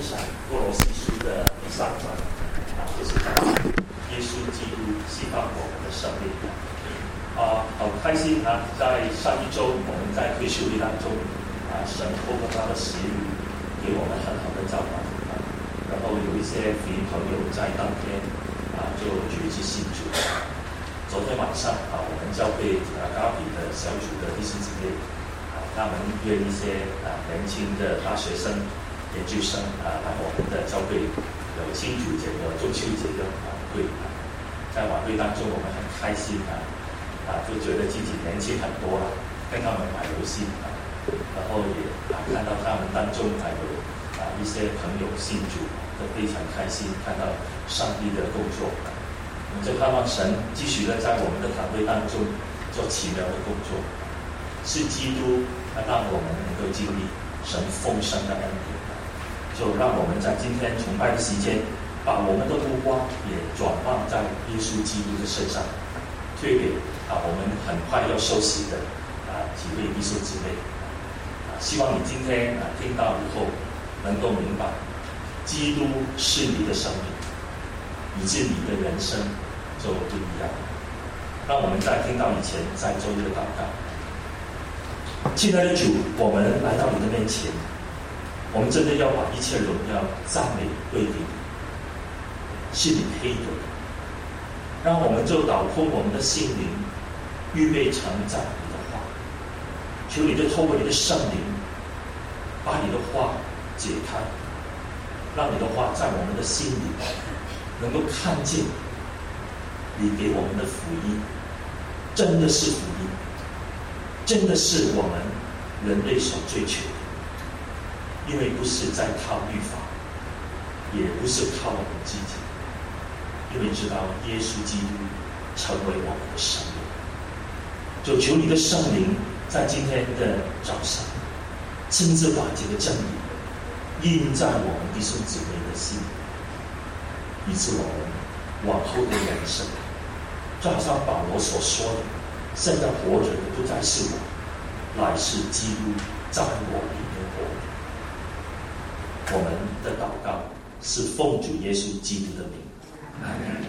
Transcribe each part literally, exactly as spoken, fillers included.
享哥罗西书的第三章啊，就是讲耶稣基督释放我们的生命啊，好开心啊！在上一周我们在退休会当中啊，神透过他的使女给我们很好的教导啊，然后有一些福音朋友在当天啊就决志信主。昨天晚上啊，我们教会啊高比的小组的弟兄姊妹啊，他们约一些啊年轻的大学生、研究生啊来我们的教会有庆祝节、有中秋节的晚会啊。在晚会当中，我们很开心啊啊，就觉得自己年轻很多了，跟他们玩游戏啊，然后也啊看到他们当中还有啊一些朋友信主，都非常开心，看到上帝的工作。我们就盼望神继续的在我们的团队当中做奇妙的工作，是基督让我们能够经历神丰盛的恩典，就让我们在今天崇拜的时间，把我们的目光也转放在耶稣基督的身上，特别啊，我们很快要受洗的啊几位弟兄姊妹啊，希望你今天啊听到以后能够明白，基督是你的生命，以致你的人生就不一样。让我们在听到以前，在做一个祷告。亲爱的主，我们来到你的面前，我们真的要把一切荣耀、赞美归给你，是你配得的。让我们就倒空我们的心灵，预备承载你的话。求你就透过你的圣灵，把你的话解开，让你的话在我们的心里能够看见你给我们的福音，真的是福音，真的是我们人类所追求的。因为不是在靠律法，也不是靠我们自己，因为知道耶稣基督成为我们的生命。就求你的圣灵在今天的早上，亲自把这个真理印在我们弟兄姊妹的心里，以致我们往后的人生，就好像保罗所说的，现在活着的不再是我，乃是基督在我里面活。我们的祷告是奉主耶稣基督的名。阿们。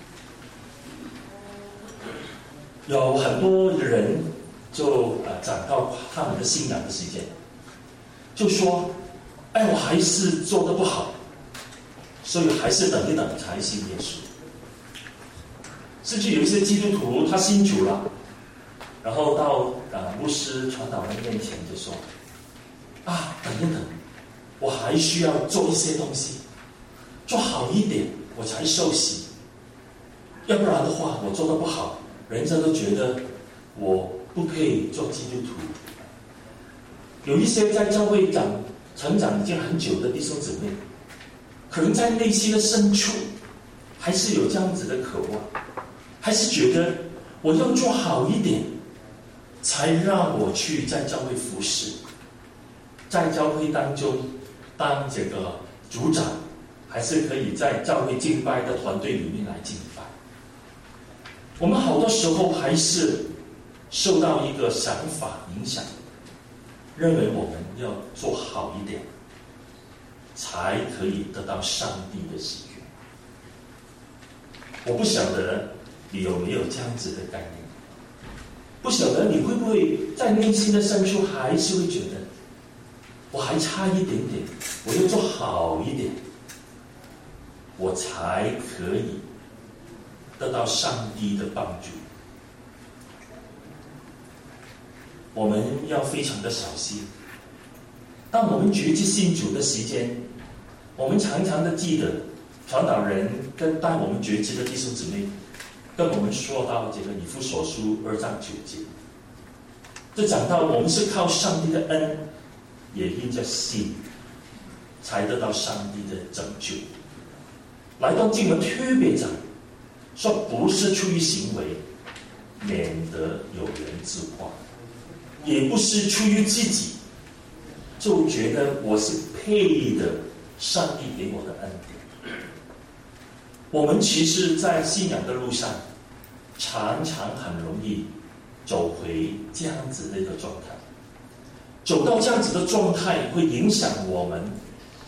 有很多人就呃讲到他们的信仰的时间，就说：“哎，我还是做得不好，所以还是等一等才信耶稣。”甚至有一些基督徒他信主了，然后到啊牧师传道人面前就说：“啊，等一等，我还需要做一些东西，做好一点，我才受洗。要不然的话，我做得不好，人家都觉得我不配做基督徒。”有一些在教会长成长已经很久的弟兄姊妹，可能在内心的深处还是有这样子的渴望，还是觉得我要做好一点，才让我去在教会服侍，在教会当中当这个组长，还是可以在教会敬拜的团队里面来敬拜。我们好多时候还是受到一个想法影响，认为我们要做好一点，才可以得到上帝的喜悦。我不晓得你有没有这样子的概念，不晓得你会不会在内心的深处还是会觉得我还差一点点，我要做好一点，我才可以得到上帝的帮助。我们要非常的小心。当我们决志信主的时间，我们常常的记得传道人跟带我们决志的弟兄姊妹跟我们说到这个以弗所书二章九节，就讲到我们是靠上帝的恩，也因着信才得到上帝的拯救。来到经文特别讲说，不是出于行为，免得有人自夸，也不是出于自己，就觉得我是配的上帝给我的恩典。我们其实在信仰的路上常常很容易走回这样子的一个状态，走到这样子的状态会影响我们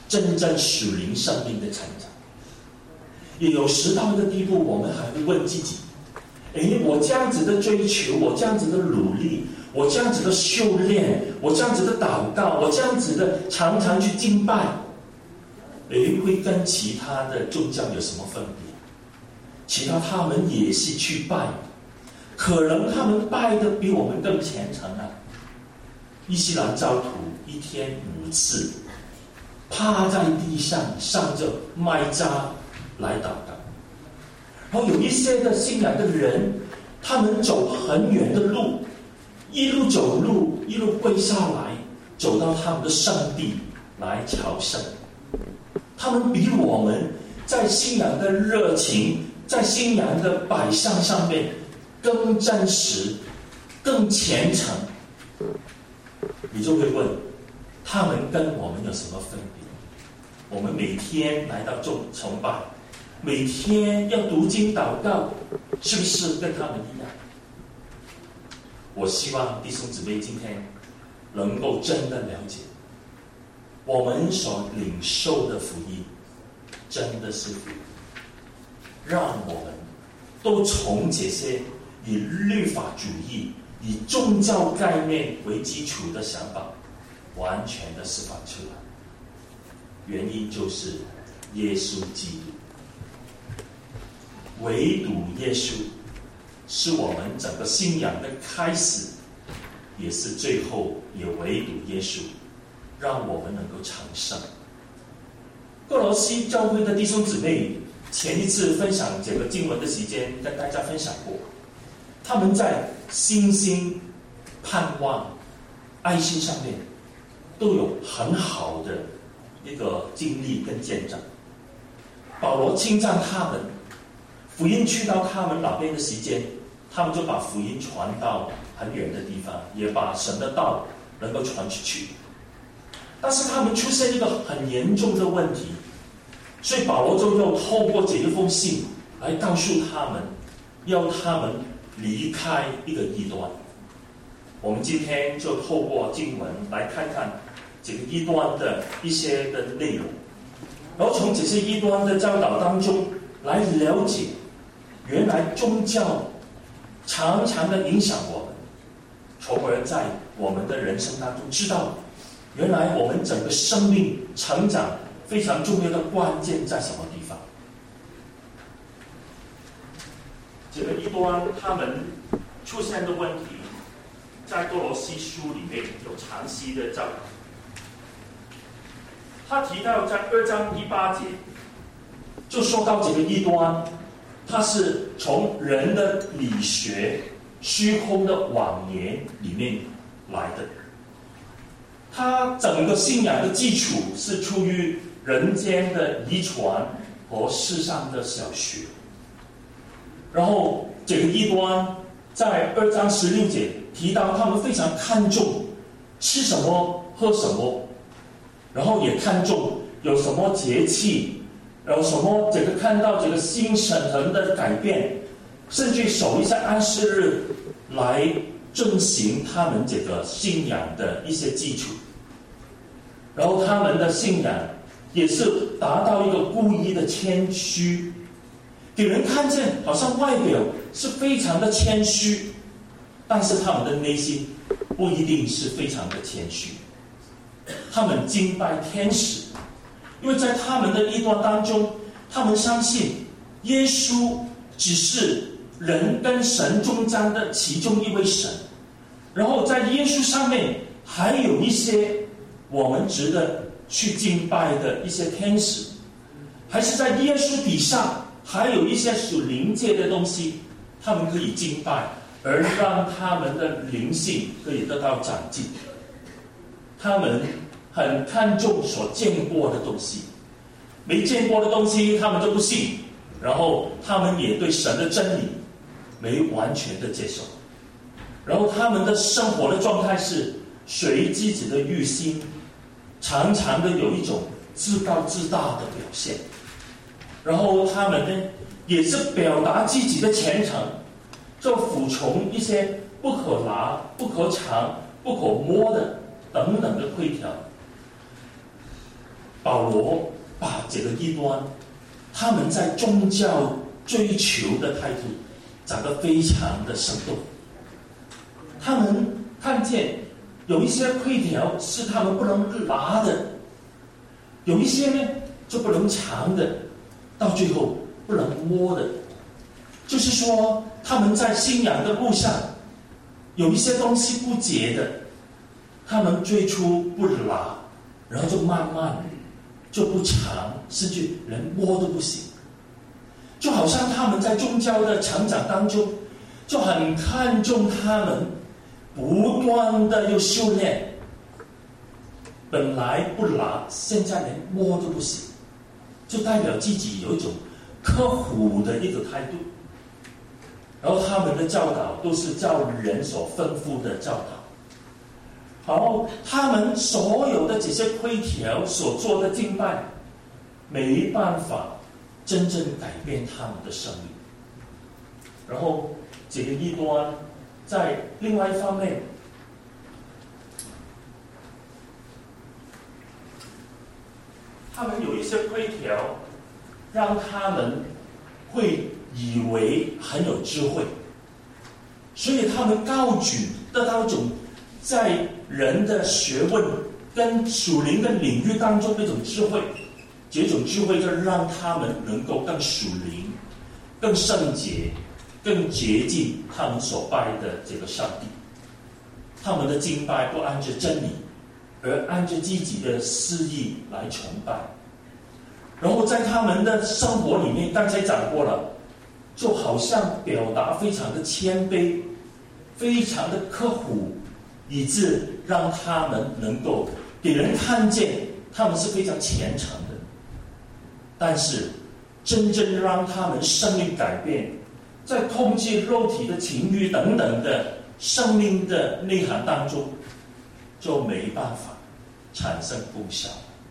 真正属灵生命的成长。也有时到一个地步，我们还会问自己：诶，我这样子的追求，我这样子的努力，我这样子的修炼，我这样子的祷告，我这样子的常常去敬拜，诶，会跟其他的宗教有什么分别？其他他们也是去拜，可能他们拜的比我们更虔诚啊。伊斯兰教徒一天五次趴在地上上着麦渣来祷告，然后有一些的信仰的人，他们走很远的路，一路走路一路跪下来，走到他们的圣地来朝圣。他们比我们在信仰的热情，在信仰的摆上上面更真实，更虔诚。你就会问，他们跟我们有什么分别？我们每天来到众崇拜，每天要读经祷告，是不是跟他们一样？我希望弟兄姊妹今天能够真的了解，我们所领受的福音真的是福音，让我们都从这些以律法主义、以宗教概念为基础的想法完全的释放出来。原因就是耶稣基督，唯独耶稣是我们整个信仰的开始，也是最后，也唯独耶稣让我们能够长生。歌罗西教会的弟兄姊妹前一次分享这个经文的时间跟大家分享过，他们在信心、盼望、爱心上面都有很好的一个经历跟见证。保罗称赞他们，福音去到他们那边的时间，他们就把福音传到很远的地方，也把神的道能够传出去。但是他们出现一个很严重的问题，所以保罗就要透过这一封信来告诉他们，要他们离开一个异端。我们今天就透过经文来看看这个异端的一些的内容，然后从这些异端的教导当中来了解，原来宗教常常的影响我们，从而在我们的人生当中知道，原来我们整个生命成长非常重要的关键在什么地方。这个异端他们出现的问题，在歌罗西书里面有详细的教导。他提到在二章第八节就说到这个异端，它是从人的理学、虚空的谎言里面来的。它整个信仰的基础是出于人间的遗传和世上的小学。然后这个异端在二章十六节提到，他们非常看重吃什么喝什么，然后也看重有什么节气，有什么这个看到这个星辰的改变，甚至守一下安息日来遵行他们这个信仰的一些基础。然后他们的信仰也是达到一个故意的谦虚，给人看见好像外表是非常的谦虚，但是他们的内心不一定是非常的谦虚。他们敬拜天使，因为在他们的异端当中，他们相信耶稣只是人跟神中间的其中一位神，然后在耶稣上面还有一些我们值得去敬拜的一些天使，还是在耶稣底下还有一些属灵界的东西，他们可以敬拜，而让他们的灵性可以得到长进。他们很看重所见过的东西，没见过的东西他们就不信，然后他们也对神的真理没完全的接受，然后他们的生活的状态是随自己的欲心，常常的有一种自高自大的表现，然后他们呢也是表达自己的虔诚，就服从一些不可拿、不可尝、不可摸的等等的规条。 保罗把这个异端他们在宗教追求的态度讲得非常的生动。他们看见有一些规条是他们不能拿的，有一些呢就不能尝的，到最后不能摸的。就是说他们在信仰的路上有一些东西不解的，他们最初不拿，然后就慢慢就不尝，甚至连摸都不行。就好像他们在宗教的成长当中就很看重他们不断的又修炼，本来不拿，现在连摸都不行，就代表自己有一种刻苦的一个态度。然后他们的教导都是照人所吩咐的教导，然后他们所有的这些规条所做的敬拜没办法真正改变他们的生命。然后这个异端在另外一方面，他们有一些规条让他们会以为很有智慧，所以他们高举得到一种在人的学问跟属灵的领域当中那种智慧，这种智慧就让他们能够更属灵、更圣洁、更接近他们所拜的这个上帝。他们的敬拜不按照真理，而按照自己的私意来崇拜。然后在他们的生活里面，刚才讲过了，就好像表达非常的谦卑，非常的刻苦，以致让他们能够给人看见他们是非常虔诚的。但是真正让他们生命改变，在控制肉体的情欲等等的生命的内涵当中，就没办法产生功效。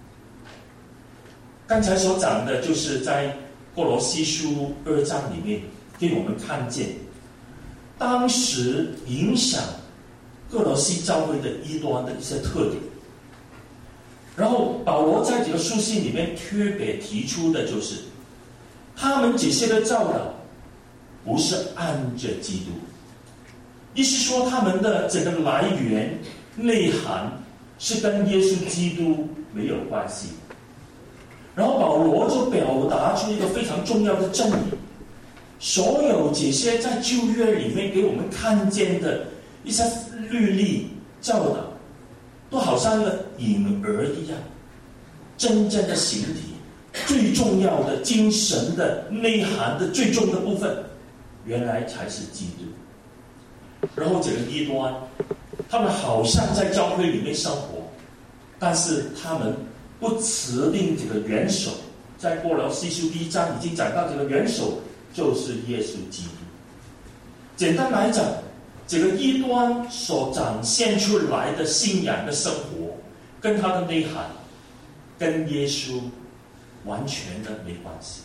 刚才所讲的就是在哥罗西书二章里面给我们看见当时影响哥罗西教会的异端的一些特点。然后保罗在这个书信里面特别提出的就是他们这些的教导不是按着基督，意思说他们的这个来源内涵是跟耶稣基督没有关系。然后保罗就表达出一个非常重要的真理，所有这些在旧约里面给我们看见的一些律例教导，都好像一个影儿一样，真正的形体最重要的精神的内涵的最重的部分，原来才是基督。然后这个异端，他们好像在教会里面生活，但是他们不持定这个元首，在哥罗西书第一章已经讲到这个元首就是耶稣基督。简单来讲，这个异端所展现出来的信仰的生活，跟它的内涵跟耶稣完全的没关系。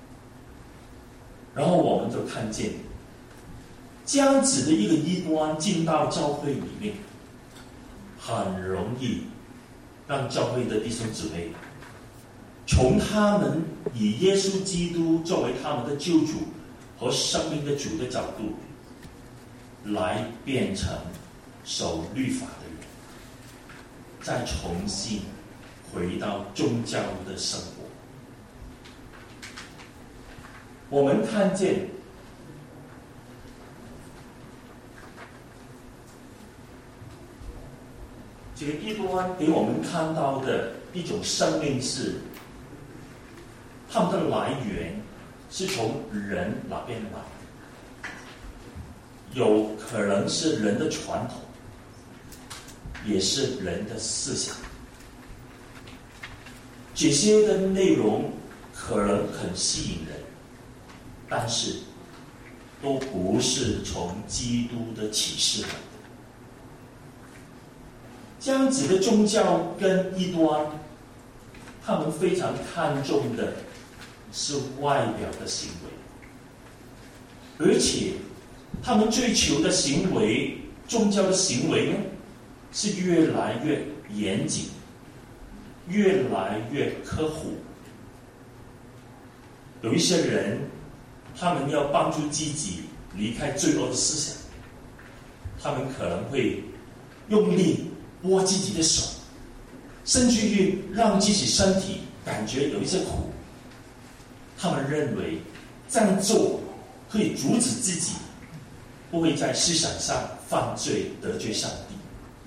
然后我们就看见这样子的一个异端进到教会里面，很容易让教会的弟兄姊妹从他们以耶稣基督作为他们的救主和生命的主的角度来变成守律法的人，再重新回到宗教的生活。我们看见这个异端给我们看到的一种生命是，他们的来源是从人那边来，有可能是人的传统，也是人的思想。这些的内容可能很吸引人，但是都不是从基督的启示来的。这样子的宗教跟异端，他们非常看重的是外表的行为，而且他们追求的行为，宗教的行为呢，是越来越严谨， 越来越刻苦。有一些人，他们要帮助自己离开罪恶的思想，他们可能会用力握自己的手，甚至于让自己身体感觉有一些苦。他们认为这样做可以阻止自己不会在思想上犯罪得罪上帝。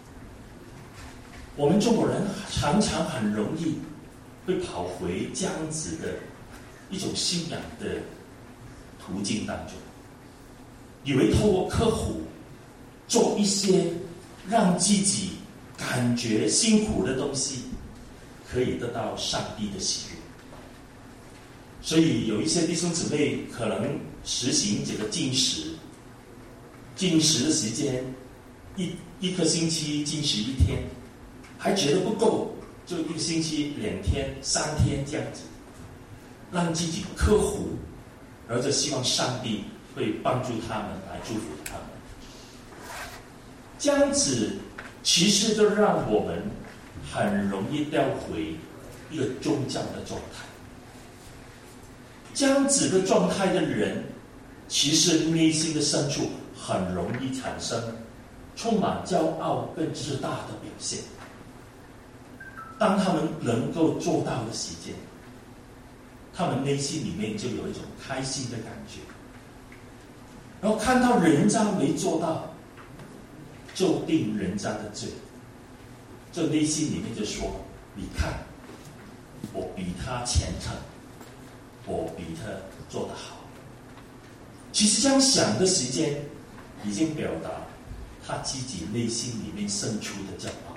我们中国人常常很容易会跑回这样子的一种信仰的途径当中，以为透过刻苦做一些让自己感觉辛苦的东西，可以得到上帝的喜悦。所以有一些弟兄姊妹可能实行这个禁食，禁食的时间一一个星期禁食一天，还觉得不够，就一个星期两天三天这样子，让自己刻苦，然后就希望上帝会帮助他们来祝福他们。这样子其实都让我们很容易掉回一个宗教的状态。这样子的状态的人，其实内心的深处很容易产生充满骄傲跟自大的表现。当他们能够做到的时间，他们内心里面就有一种开心的感觉，然后看到人家没做到，就定人家的罪，就内心里面就说：你看，我比他虔诚，我比他做得好。其实这样想的时间，已经表达他自己内心里面深处的骄傲。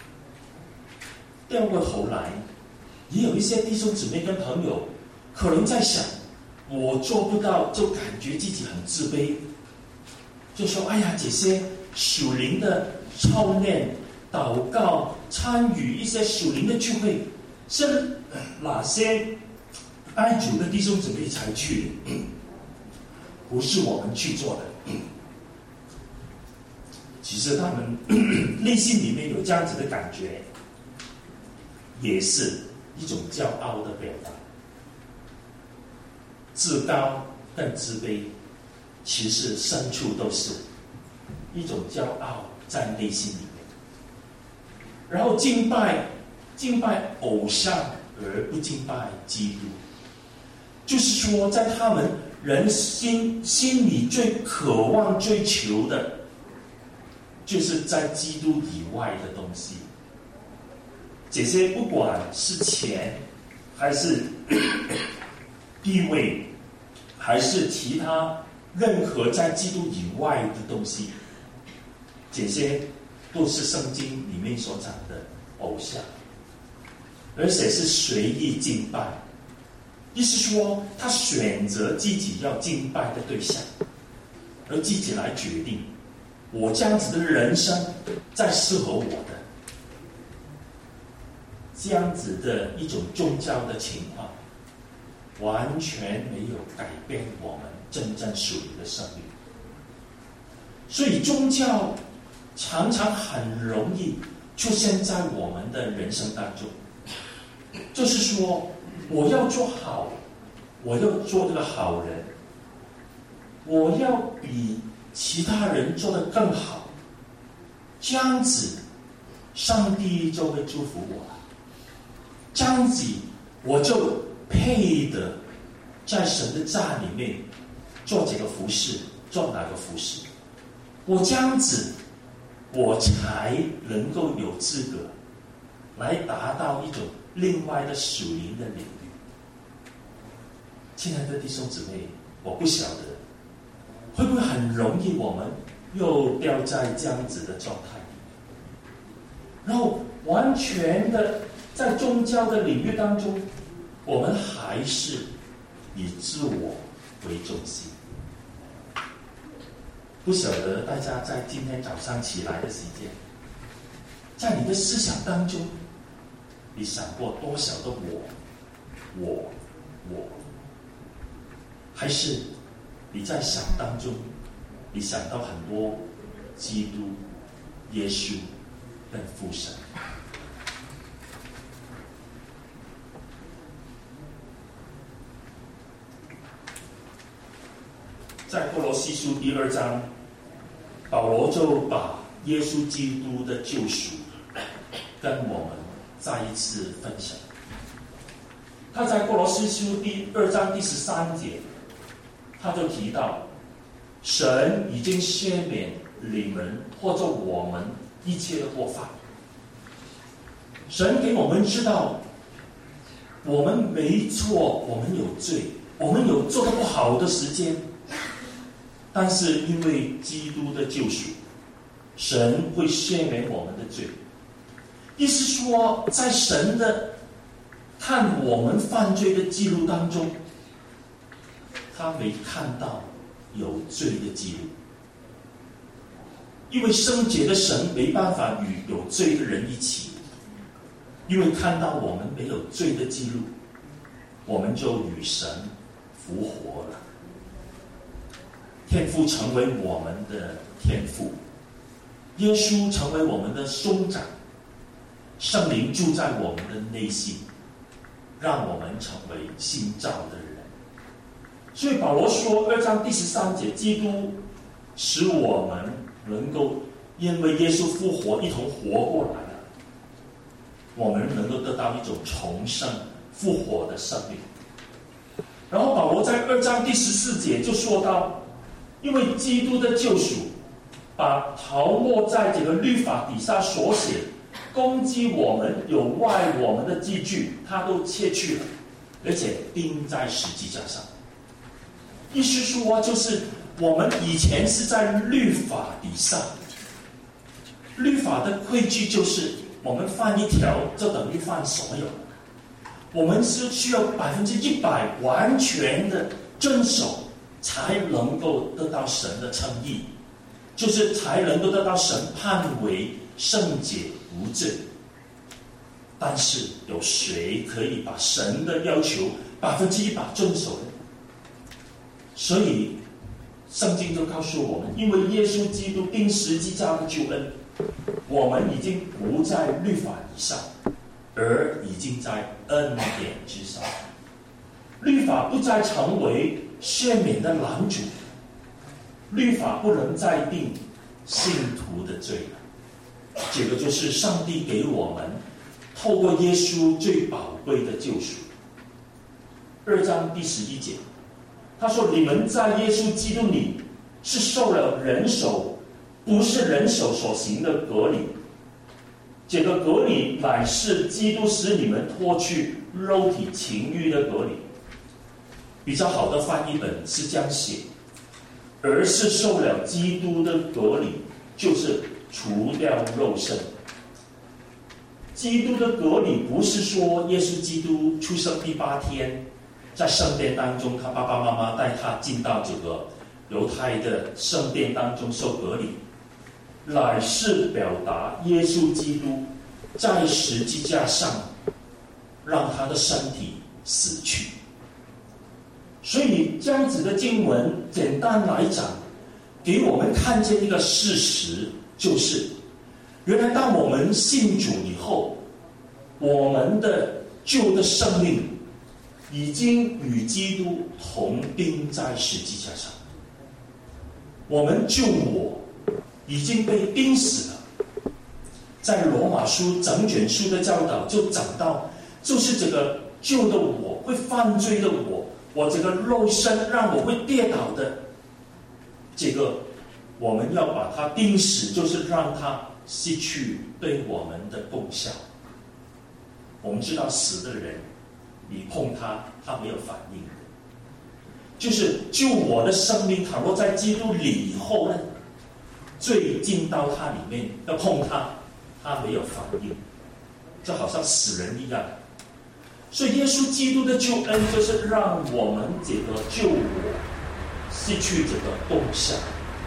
掉过头来，也有一些弟兄姊妹跟朋友，可能在想，我做不到，就感觉自己很自卑，就说：哎呀，这些属灵的操练、祷告、参与一些属灵的聚会，是哪些爱主的弟兄姊妹才去的，不是我们去做的。其实他们内心里面有这样子的感觉，也是一种骄傲的表达。自高跟自卑，其实深处都是一种骄傲在内心里面。然后敬拜敬拜偶像而不敬拜基督，就是说在他们人心心里最渴望追求的，就是在基督以外的东西。这些不管是钱还是地位，还是其他任何在基督以外的东西，这些都是圣经里面所讲的偶像，而且是随意敬拜。意思说，他选择自己要敬拜的对象，而自己来决定，我这样子的人生再适合我的。这样子的一种宗教的情况，完全没有改变我们真正属灵的生命。所以宗教常常很容易出现在我们的人生当中，就是说，我要做好，我要做这个好人，我要比其他人做得更好，这样子上帝就会祝福我了，这样子我就配得在神的家里面做这个服事，做哪个服事，我这样子我才能够有资格来达到一种另外的属灵的领域。亲爱的弟兄姊妹，我不晓得会不会很容易我们又掉在这样子的状态里面，然后完全的在宗教的领域当中，我们还是以自我为中心。不晓得大家在今天早上起来的时间，在你的思想当中，你想过多少的我我我，还是你在想当中，你想到很多基督、耶稣跟父神？ 在哥罗西书第二章，保罗就把耶稣基督的救赎跟我们再一次分享。他在哥罗西书第二章第十三节，他就提到，神已经赦免你们或者我们一切的过犯。神给我们知道，我们没错，我们有罪，我们有做得不好的时间，但是因为基督的救赎，神会赦免我们的罪。意思说，在神的看我们犯罪的记录当中，他没看到有罪的记录，因为圣洁的神没办法与有罪的人一起，因为看到我们没有罪的记录，我们就与神复活了。天父成为我们的天父，耶稣成为我们的兄长，圣灵住在我们的内心，让我们成为新造的人。所以保罗说，二章第十三节，基督使我们能够因为耶稣复活一同活过来了，我们能够得到一种重生复活的生命。然后保罗在二章第十四节就说到，因为基督的救赎把逃没在这个律法底下所写攻击我们有坏我们的字句，他都切去了，而且钉在十字架上。意思说，就是我们以前是在律法底下，律法的规矩就是我们犯一条就等于犯所有，我们是需要百分之一百完全的遵守，才能够得到神的称义，就是才能够得到神判为圣洁无罪。但是有谁可以把神的要求百分之一百遵守呢？所以圣经就告诉我们，因为耶稣基督钉十字架的救恩，我们已经不在律法以上，而已经在恩典之上。律法不再成为赦免的拦阻，律法不能再定信徒的罪了。这个就是上帝给我们透过耶稣最宝贵的救赎。二章第十一节，他说，你们在耶稣基督里是受了人手，不是人手所行的割礼，这个割礼乃是基督使你们脱去肉体情欲的割礼。比较好的翻译本是这样写，而是受了基督的割礼，就是除掉肉身。基督的割礼不是说耶稣基督出生第八天，在圣殿当中，他爸爸妈妈带他进到这个犹太的圣殿当中受割礼，乃是表达耶稣基督在十字架上让他的身体死去。所以这样子的经文简单来讲，给我们看见一个事实，就是原来当我们信主以后，我们的旧的生命已经与基督同钉在十字架上，我们旧我已经被钉死了。在罗马书整卷书的教导就讲到，就是这个旧的我，会犯罪的我，我这个肉身让我会跌倒的，这个我们要把它钉死，就是让它失去对我们的功效。我们知道死的人，你碰他，他没有反应的。就是救我的生命，倘若在基督里以后呢，罪进到他里面，要碰他，他没有反应，就好像死人一样。所以耶稣基督的救恩，就是让我们这个救我失去这个功效。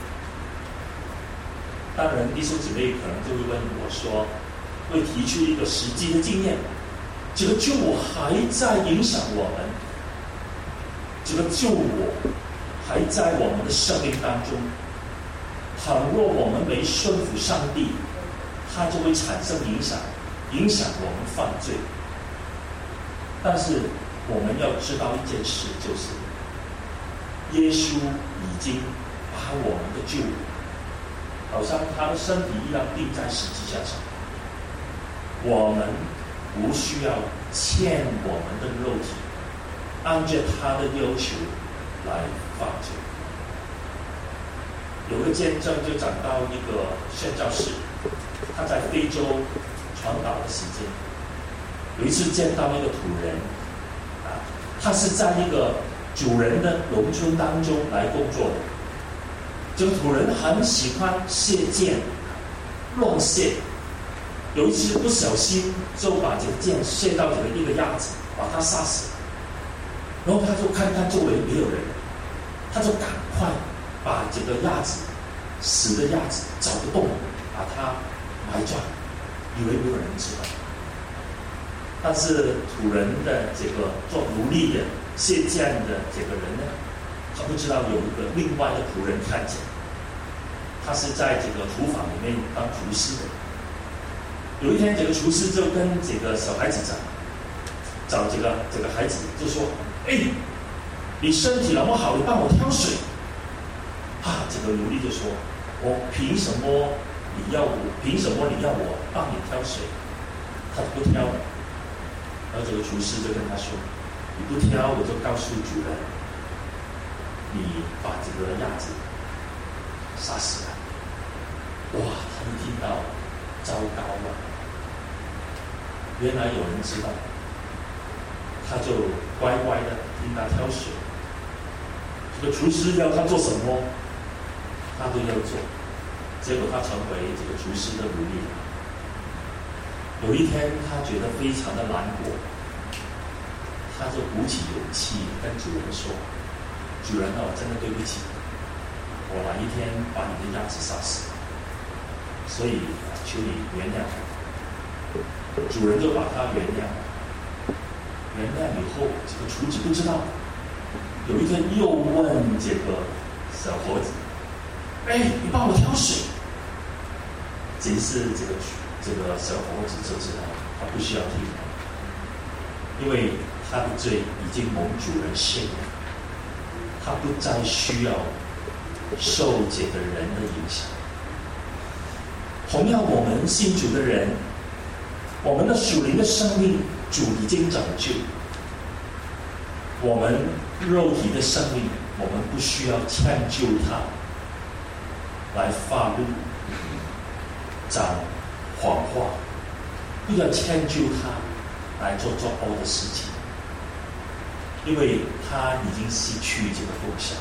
当然弟兄姊妹可能就会问我说，会提出一个实际的经验，这个救我还在影响我们，这个救我还在我们的生命当中，倘若我们没顺服上帝，它就会产生影响，影响我们犯罪。但是我们要知道一件事，就是耶稣已经把我们的救，好像他的身体一样钉在十字架上，我们不需要欠我们的肉体，按照他的要求来犯罪。有个见证就讲到一个宣教士，他在非洲传道的时间，有一次见到一个土人，啊，他是在一个主人的农村当中来工作的。这个土人很喜欢射箭，乱射。有一次不小心就把这个箭射到这个一个鸭子，把它杀死了。然后他就看看周围没有人，他就赶快把这个鸭子，死的鸭子找个洞，把它埋葬，以为没有人知道。但是土人的这个做奴隶的射箭的这个人呢，他不知道有一个另外的仆人看见，他是在这个厨房里面当厨师的。有一天，这个厨师就跟这个小孩子讲，找这个这个孩子就说：“哎，你身体那么好，你帮我挑水。”啊，这个奴隶就说：“我凭什么你要我？凭什么你要我帮你挑水？”他不挑。然后这个厨师就跟他说：“你不挑，我就告诉主人，你把这个鸭子杀死了。”哇！他一听到，糟糕了！原来有人知道，他就乖乖的听他挑水。这个厨师要他做什么，他都要做。结果他成为这个厨师的奴隶。有一天，他觉得非常的难过，他就鼓起勇气跟主人说：“主人啊，我真的对不起，我哪一天把你的鸭子杀死，所以求你原谅我。”主人就把他原谅了。原谅以后，这个厨子不知道，有一天又问这个小伙子：“哎，你帮我挑水。”其实这个这个小伙子就知道，他不需要听，因为他的罪已经蒙主人赦免，他不再需要受这个人的影响。同样，我们信主的人，我们的属灵的生命，主已经拯救。我们肉体的生命，我们不需要迁就他来发怒、讲谎话，不要迁就他来做作恶的事情，因为他已经失去这个奉献。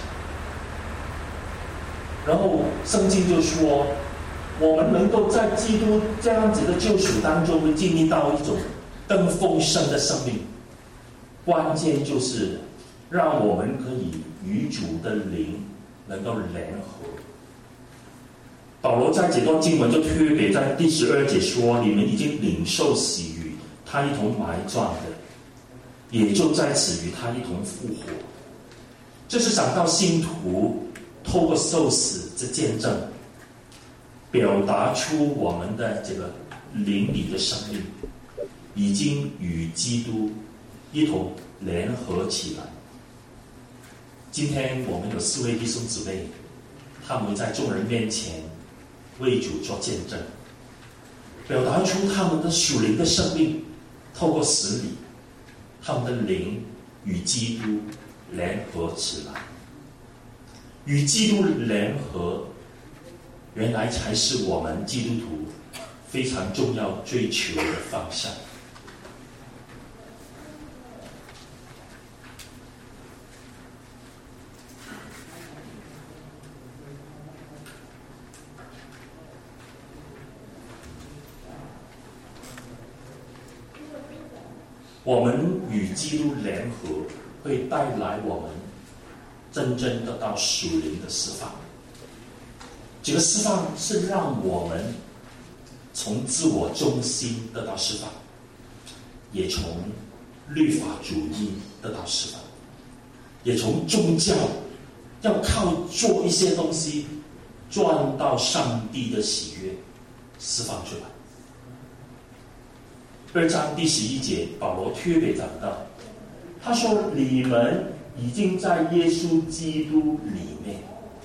然后圣经就说，我们能够在基督这样子的救赎当中经历到一种更丰盛的生命，关键就是让我们可以与主的灵能够联合。保罗在这段经文就特别在第十二节说：“你们已经领受死与他一同埋葬的，也就在此与他一同复活。”这是讲到信徒透过受死之见证，表达出我们的这个灵里的生命已经与基督一同联合起来。今天我们有四位弟兄姊妹，他们在众人面前为主做见证，表达出他们的属灵的生命透过死里，他们的灵与基督联合起来。与基督联合，原来才是我们基督徒非常重要追求的方向。我们与基督联合，会带来我们真正得到属灵的释放。这个释放是让我们从自我中心得到释放，也从律法主义得到释放，也从宗教要靠做一些东西赚到上帝的喜悦释放出来。二章第十一节，保罗特别讲到，他说：“你们已经在耶稣基督里面。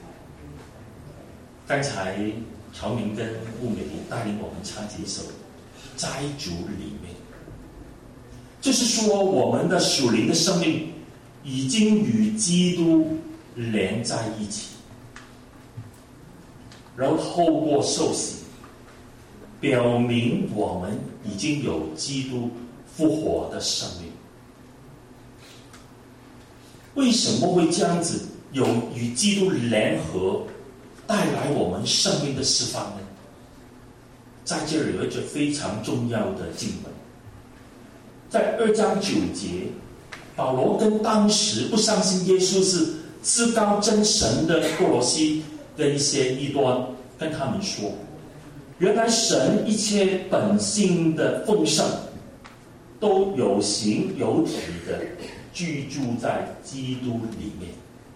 刚才曹明跟吴美玲带领我们唱几首在主里面，就是说我们的属灵的生命已经与基督连在一起，然后透过受洗表明我们已经有基督复活的生命。为什么会这样子有与基督联合，带来我们生命的释放呢？在这里有一句非常重要的经文，在二章九节，保罗跟当时不相信耶稣是至高真神的哥罗西的一些异端，跟他们说，原来神一切本性的丰盛都有形有体的居住在基督里面。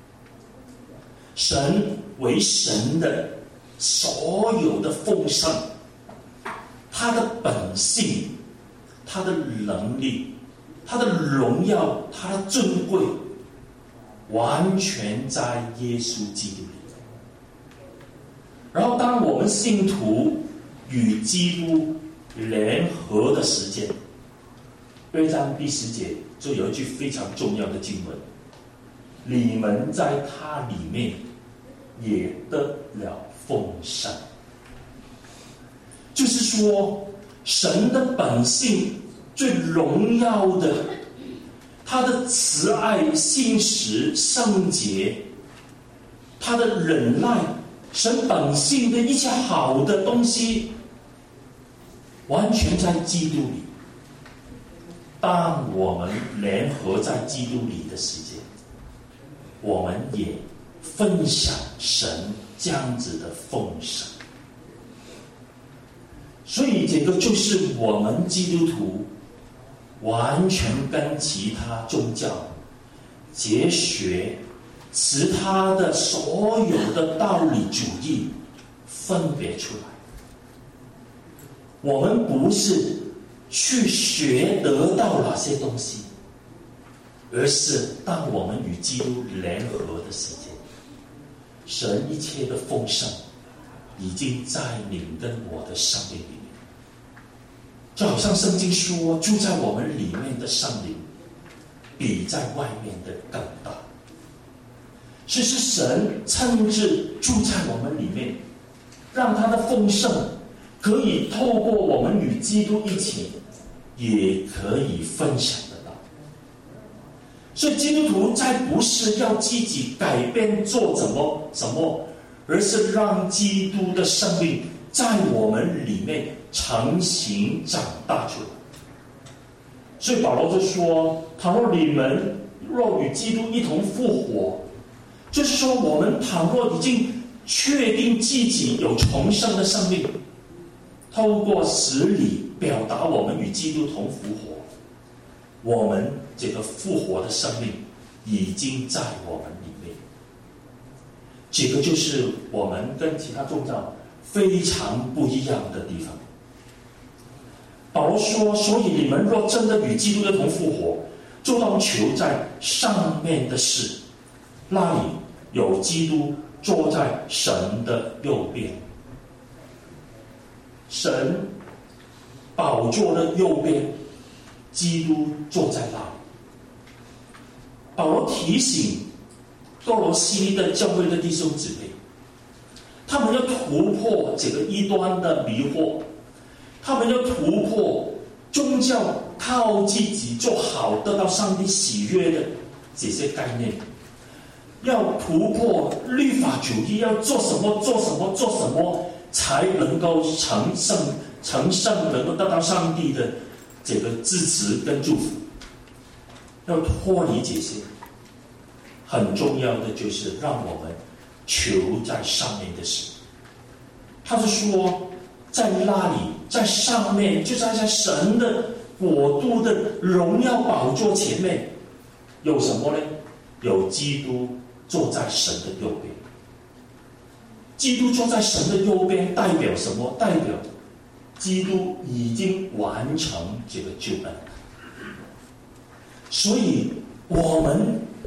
神为神的所有的丰盛，他的本性，他的能力，他的荣耀，他的尊贵，完全在耶稣基督里。然后当我们信徒与基督联合的时间，二章第十节就有一句非常重要的经文，你们在他里面也得了丰盛。就是说神的本性最荣耀的，他的慈爱、信实、圣洁，他的忍耐，神本性的一切好的东西，完全在基督里。当我们联合在基督里的时间，我们也分享神这样子的丰盛。所以这个就是我们基督徒完全跟其他宗教结学其他的所有的道理主义分别出来。我们不是去学得到哪些东西，而是当我们与基督联合的时间，神一切的丰盛已经在你跟我的生命里面。就好像圣经说，住在我们里面的圣灵比在外面的更大。其实神亲自住在我们里面，让他的丰盛可以透过我们与基督一起，也可以分享得到。所以基督徒再不是要自己改变做怎么怎么，而是让基督的生命在我们里面成形长大出来。所以保罗就说，倘若你们若与基督一同复活，就是说我们倘若已经确定自己有重生的生命，透过洗礼表达我们与基督同复活，我们这个复活的生命已经在我们里面。这个就是我们跟其他宗教非常不一样的地方。保罗说，所以你们若真的与基督一同复活，就当求在上面的事，那里有基督坐在神的右边。神宝座的右边，基督坐在那里。保罗提醒哥罗西的教会的弟兄姊妹，他们要突破这个异端的迷惑，他们要突破宗教靠自己做好得到上帝喜悦的这些概念，要突破律法主义，要做什么做什么做什么才能够成圣成圣，能够得到上帝的这个支持跟祝福。要脱离这些，很重要的就是让我们求在上面的事。他就说，在那里，在上面，就在在神的国度的荣耀宝座前面，有什么呢？有基督坐在神的右边。基督坐在神的右边代表什么？代表基督已经完成这个救恩。所以我们已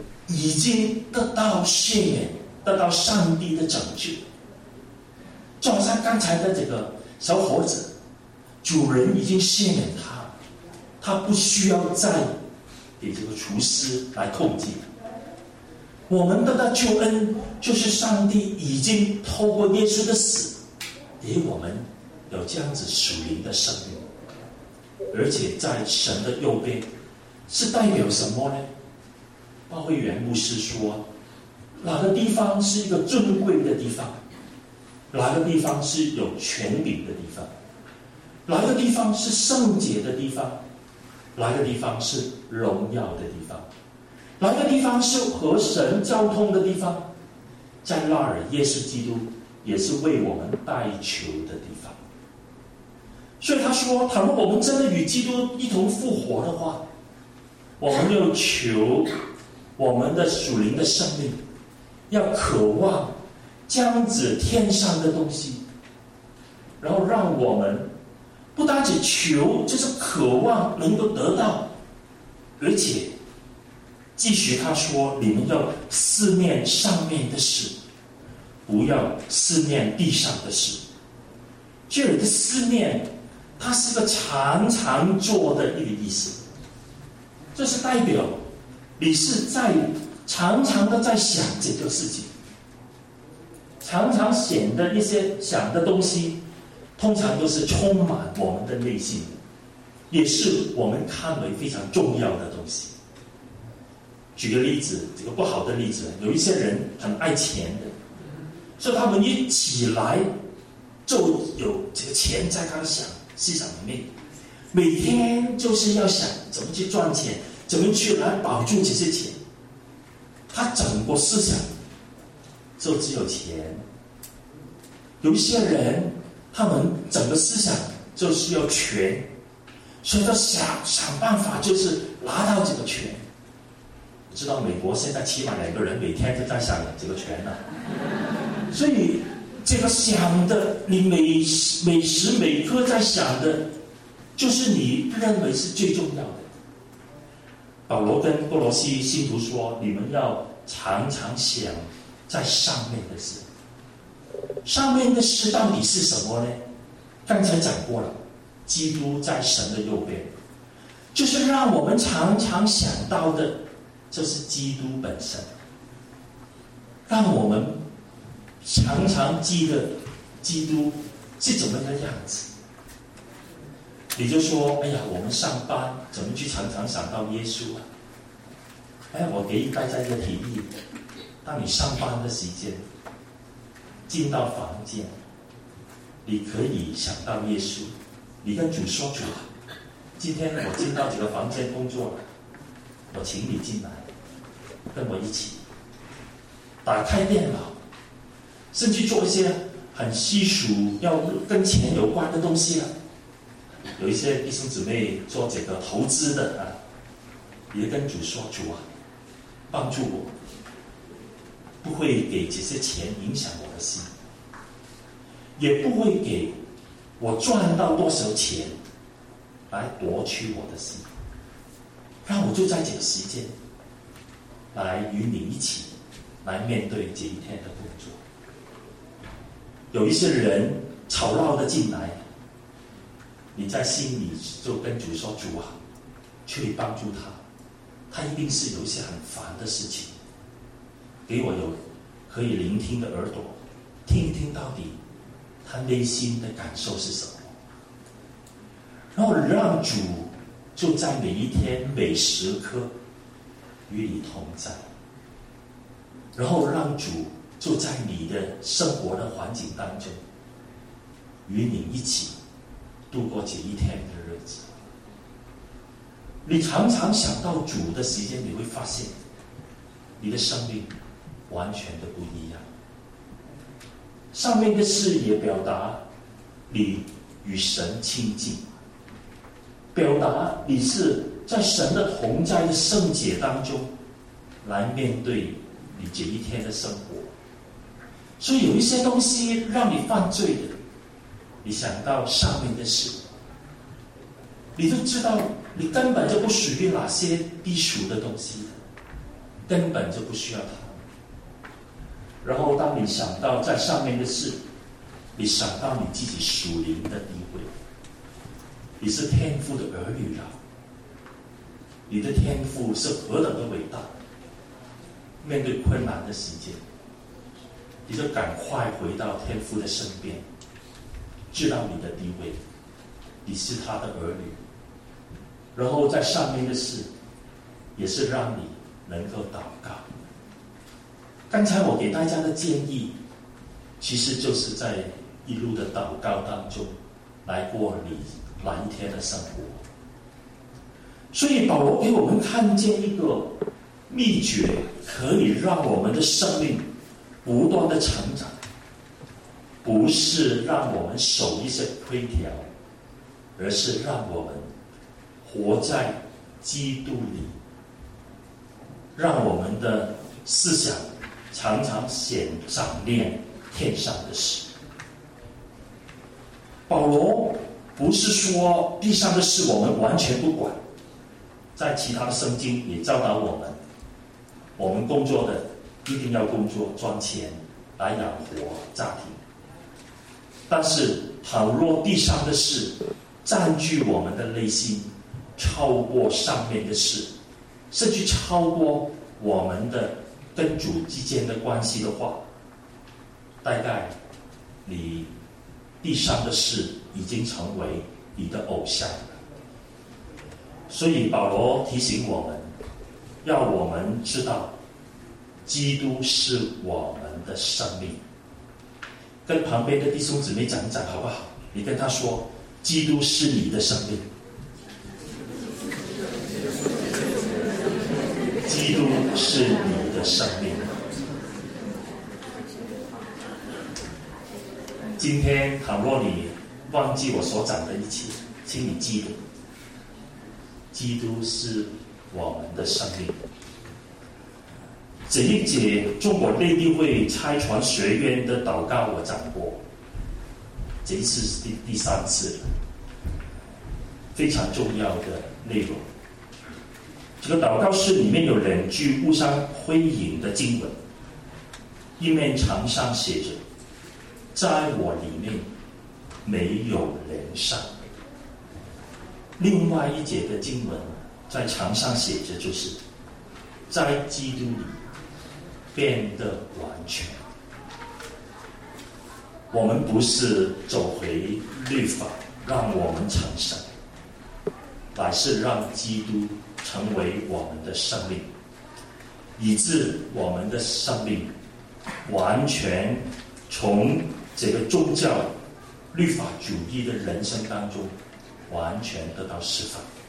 已经得到赦免，得到上帝的拯救。就好像刚才的这个小伙子，主人已经赦免他，他不需要再给这个厨师来控制。我们得到救恩，就是上帝已经透过耶稣的死，给我们有这样子属灵的生命，而且在神的右边，是代表什么呢？鲍会元牧师说，哪个地方是一个尊贵的地方，哪个地方是有权柄的地方，哪个地方是圣洁的地方，哪个地方是荣耀的地方，哪个地方是和神交通的地方，在那儿耶稣基督也是为我们代求的地方。所以他说，倘若我们真的与基督一同复活的话，我们要求我们的属灵的生命要渴望这样子天上的东西，然后让我们不单只求，就是渴望能够得到，而且继续他说，你们要思念上面的事，不要思念地上的事。这里的思念，它是个常常做的一个意思，这是代表你是在常常的在想这个事情，常常想的一些想的东西，通常都是充满我们的内心，也是我们看为非常重要的东西。举个例子，这个不好的例子，有一些人很爱钱的，所以他们一起来就有这个钱在他的想思想里面，每天就是要想怎么去赚钱，怎么去来保住这些钱。他整个思想就只有钱。有一些人，他们整个思想就是要权，所以他想想办法，就是拿到这个权。你知道美国现在起码两个人每天都在想这个权呢、啊，所以这个想的，你每每时每刻在想的，就是你认为是最重要的。保罗跟哥罗西信徒说，你们要常常想在上面的事。上面的事到底是什么呢？刚才讲过了，基督在神的右边，就是让我们常常想到的，就是基督本身，让我们常常记得基督是怎么个样子。你就说，哎呀，我们上班怎么去常常想到耶稣啊？哎，我给大家一个提议，当你上班的时间进到房间，你可以想到耶稣，你跟主说，主啊，今天我进到这个房间工作了，我请你进来跟我一起打开电脑，甚至做一些很稀疏要跟钱有关的东西了。有一些弟兄姊妹做这个投资的啊，也跟主说，主啊，帮助我，不会给这些钱影响我的心，也不会给我赚到多少钱来夺取我的心，让我就在这个时间来与你一起来面对这一天的工作。有一些人吵闹的进来，你在心里就跟主说，主啊，求你帮助他，他一定是有一些很烦的事情，给我有可以聆听的耳朵，听一听到底他内心的感受是什么，然后让主就在每一天每时刻与你同在，然后让主就在你的生活的环境当中与你一起度过这一天的日子。你常常想到主的时间，你会发现你的生命完全的不一样。上面的事也表达你与神亲近，表达你是在神的同在的圣洁当中来面对你这一天的生活。所以有一些东西让你犯罪的，你想到上面的事，你就知道你根本就不属于哪些低俗的东西。 根本就不需要他们。然后当你想到在上面的事，你想到你自己属灵的地位，你是天父的儿女了，你的天父是何等的伟大。面对困难的时间，你就赶快回到天父的身边，知道你的地位，你是他的儿女。然后在上面的事，也是让你能够祷告。刚才我给大家的建议，其实就是在一路的祷告当中来过你蓝天的生活。所以保罗给我们看见一个秘诀，可以让我们的生命不断的成长，不是让我们守一些规条，而是让我们活在基督里，让我们的思想常常显长念天上的事。保罗不是说地上的事我们完全不管，在其他的圣经也教导我们，我们工作的一定要工作赚钱来养活家庭。但是倘若地上的事占据我们的内心，超过上面的事，甚至超过我们的跟主之间的关系的话，大概你地上的事已经成为你的偶像了。所以保罗提醒我们，要我们知道基督是我们的生命。跟旁边的弟兄姊妹讲一讲好不好？你跟他说，基督是你的生命，基督是你的生命。今天倘若你忘记我所讲的一切，请你记得，基督是我们的生命。这一节中国内地会差传学院的祷告我讲过，这一次是第第三次了，非常重要的内容。这个祷告诗里面有两句互相辉映的经文，一面墙上写着，在我里面没有人善。另外一节的经文在墙上写着，就是在基督里变得完全。我们不是走回律法让我们成圣，乃是让基督成为我们的生命，以致我们的生命完全从这个宗教律法主义的人生当中完全得到释放。